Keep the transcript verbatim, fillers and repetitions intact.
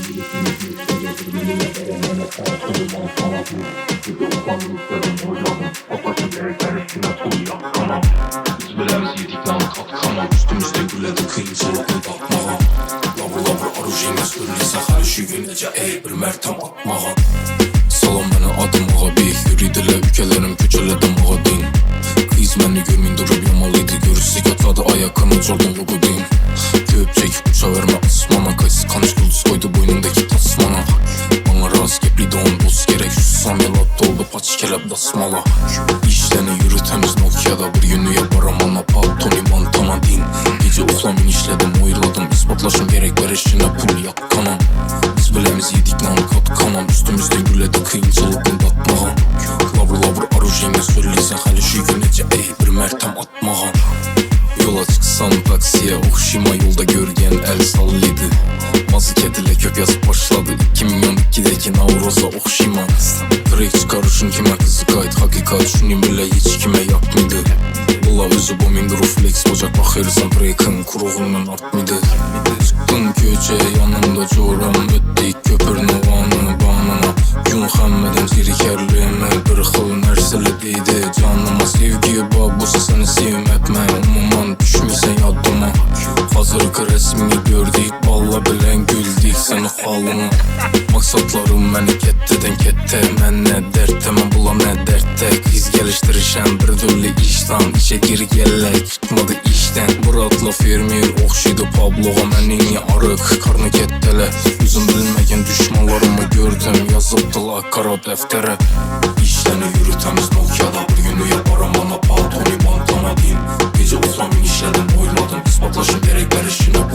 Bilemiz yedik lan kalkamam. Üstümüzde güledi kıyımcılıklı bakmağa. Lavur lavur arujine söyleyse her şey günece ey bir mertem atmağa. Salam bana adım ağa bey. Yürüdüle ülkelerim köçeledim ağa din. Kız beni görmeyin durup yamalıydı. Görürsek atladı ayakını Jordan logo din. Köp çekip uça verme asmana. Kayısı kanış kıldız koydu boynundaki tasmana. Bana rast kepli doğum dost gerek. Şu sanyalat doldu paç kelep basmala. İşlerini yürütemiz Nokia'da bir yönü yaparım ana pal Tony Montana din. Gece uhlamin işledim oyladım. İspatlaşım gerek verişine pul yak kanam. Biz bilemiz yedik lan kat kanam. Üstümüzde güledi kıyımcılıkın datmağa. Lavur lavur arujine söyleyse hali şu günece ey bir mertem atmağa. Yola çıksam taksiye okşima yolda görgen el sallıydı. Mazı kedile kök yazıp başladı. iki milyon ikideki Navroz'a okşima. Direkt çıkarışın kime kızı kayıt. Hakikat şunu bile hiç kime yapmıydı. Valla özü bomindir o flex ocak bakırsan break'ın kuruğundan artmıydı. Çıktın köçe yanımda coram öttik köpürün ovanı banana. Yun hemmeden zirikerliğime bir xıl nerseli deydi canıma. Sevgi babusu seni sevmetme umuman düşmüysen yadıma. Hazırkı resmini gördük balla bilen güldük seni halına. Maksatlarım beni ketteden kette men ne dertte men bula ne dertte. Kız geliştirişen bir döllü işten işe gir gellek çıkmadı işten. Buratla fermier okşaydı Pablo'a menin ya arık karnı kettele. Yüzüm bilmegen düşmanlarımı gördüm yazıldılar kara deftere. İşlerini yürütemiz Nokia'da bir günü yaparım ana pal Tony Montana din. Gece uhlamin işledim oyladım ispatlaşım gerek verişine